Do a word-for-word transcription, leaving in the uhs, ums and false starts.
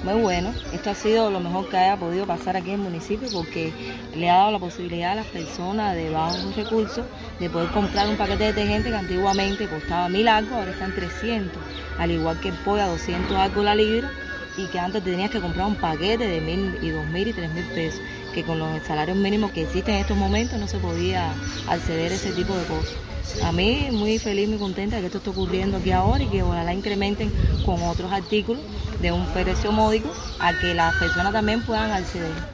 Muy bueno, esto ha sido lo mejor que haya podido pasar aquí en el municipio porque le ha dado la posibilidad a las personas de bajos recursos de poder comprar un paquete de detergente que antiguamente costaba mil algo, ahora está en trescientos, al igual que el pollo a doscientos algo la libra, y que antes tenías que comprar un paquete de mil y dos mil y tres mil pesos, que con los salarios mínimos que existen en estos momentos no se podía acceder a ese tipo de cosas. A mí muy feliz, muy contenta de que esto esté ocurriendo aquí ahora y que ojalá incrementen con otros artículos de un precio módico a que las personas también puedan acceder.